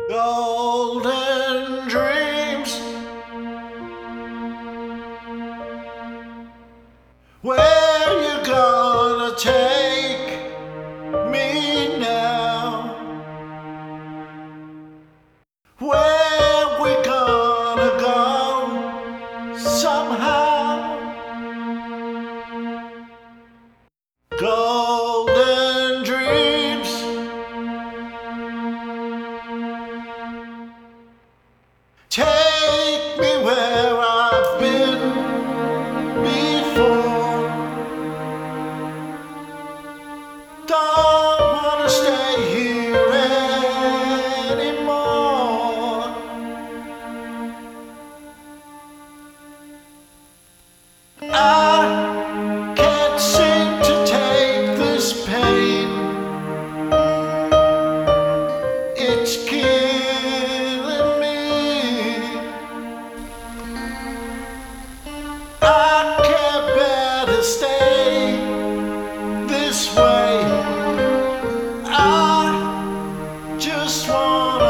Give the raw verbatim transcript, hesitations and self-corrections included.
Golden dreams. Where you gonna take me now? Where we gonna go somehow? Golden dreams. Take me where I've been before. Don't wanna stay here anymore. I can't seem to take this pain. It's killing me. I can't bear to stay this way. I just wanna